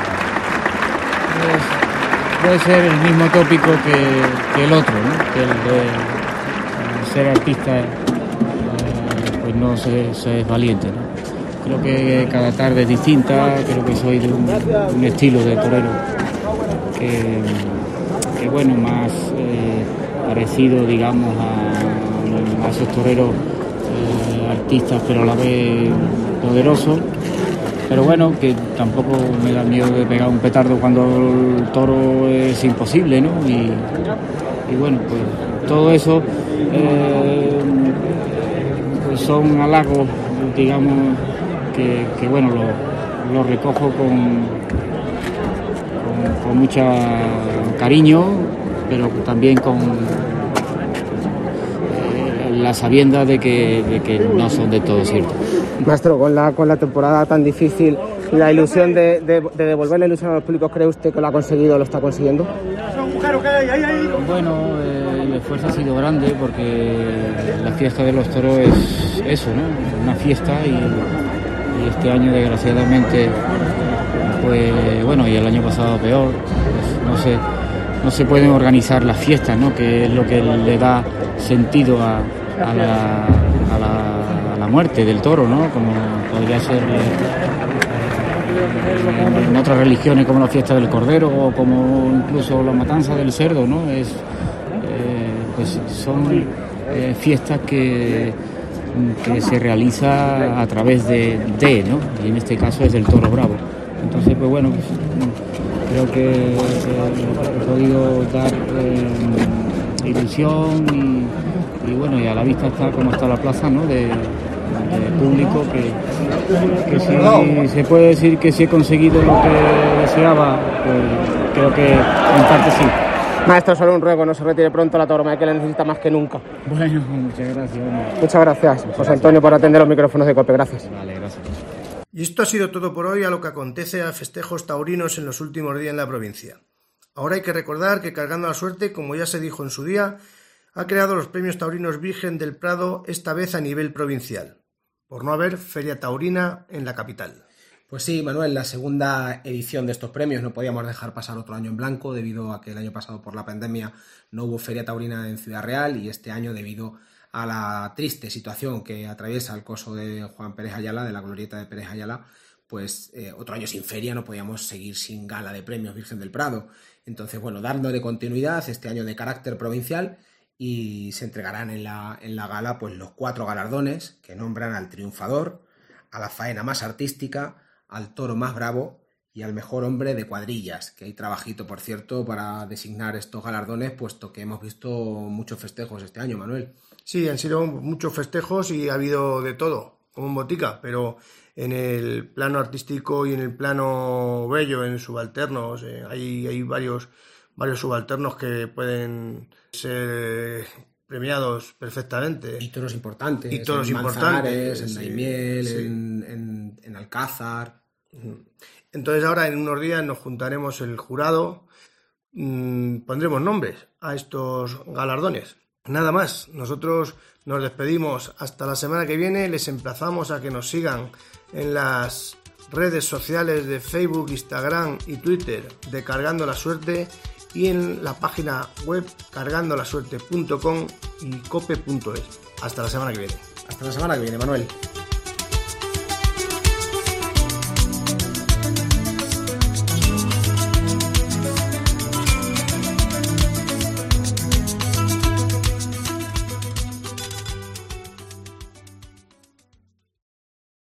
es, puede ser el mismo tópico que, que el otro, ¿no?, que el de ser artista, eh, pues no se, se es valiente, ¿no? Creo que cada tarde es distinta, creo que soy de un, un estilo de torero que, que bueno, más eh, parecido, digamos, a, a esos toreros eh, artistas, pero a la vez poderosos. Pero bueno, que tampoco me da miedo de pegar un petardo cuando el toro es imposible, ¿no? Y, y bueno, pues todo eso eh, pues son halagos, digamos, que, que bueno, lo, lo recojo con, con, con mucho cariño, pero también con eh, la sabienda de que, de que no son de todo cierto. Maestro, con la, con la temporada tan difícil, la ilusión de, de, de devolver la ilusión a los públicos, ¿cree usted que lo ha conseguido o lo está consiguiendo? Bueno, eh, el esfuerzo ha sido grande porque la fiesta de los toros es eso, ¿no? Una fiesta, y, y este año desgraciadamente, pues bueno, y el año pasado peor, pues, no sé, no se pueden organizar las fiestas, ¿no?, que es lo que le da sentido a, a, la, a, la, a la muerte del toro, ¿no?, como podría ser en, en otras religiones como la fiesta del cordero o como incluso la matanza del cerdo, ¿no? Es, eh, pues son eh, fiestas que, que se realiza a través de, de, ¿no?, y en este caso es del toro bravo. Entonces, pues bueno, pues, creo que eh, he podido dar eh, ilusión y, y bueno, y a la vista está como está la plaza, ¿no?, de, de público, que, que si se puede decir que si he conseguido lo que deseaba, pues creo que en parte sí. Maestro, solo un ruego, no se retire pronto la tauromaquia, que la necesita más que nunca. Bueno, muchas gracias. Bueno. Muchas gracias, José Antonio, por atender los micrófonos de COPE. Gracias. Vale, gracias. Y esto ha sido todo por hoy a lo que acontece a festejos taurinos en los últimos días en la provincia. Ahora hay que recordar que Cargando la Suerte, como ya se dijo en su día, ha creado los premios taurinos Virgen del Prado, esta vez a nivel provincial, por no haber feria taurina en la capital. Pues sí, Manuel, la segunda edición de estos premios. No podíamos dejar pasar otro año en blanco debido a que el año pasado por la pandemia no hubo feria taurina en Ciudad Real, y este año debido a la triste situación que atraviesa el coso de Juan Pérez Ayala, de la glorieta de Pérez Ayala, pues eh, otro año sin feria, no podíamos seguir sin gala de premios Virgen del Prado. Entonces, bueno, dándole continuidad este año de carácter provincial, y se entregarán en la, en la gala pues los cuatro galardones que nombran al triunfador, a la faena más artística, al toro más bravo y al mejor hombre de cuadrillas, que hay trabajito, por cierto, para designar estos galardones, puesto que hemos visto muchos festejos este año, Manuel. Sí, han sido muchos festejos y ha habido de todo, como en botica, pero en el plano artístico y en el plano bello, en subalternos, eh, hay, hay varios, varios subalternos que pueden ser premiados perfectamente. Y toros importantes. Y toros en importantes. En Daimiel, sí, sí. en, en, en Alcázar. Entonces ahora en unos días nos juntaremos el jurado, mmm, pondremos nombres a estos galardones. Nada más, nosotros nos despedimos hasta la semana que viene, les emplazamos a que nos sigan en las redes sociales de Facebook, Instagram y Twitter de Cargando la Suerte y en la página web cargando la suerte punto com y cope punto es. Hasta la semana que viene. Hasta la semana que viene, Manuel.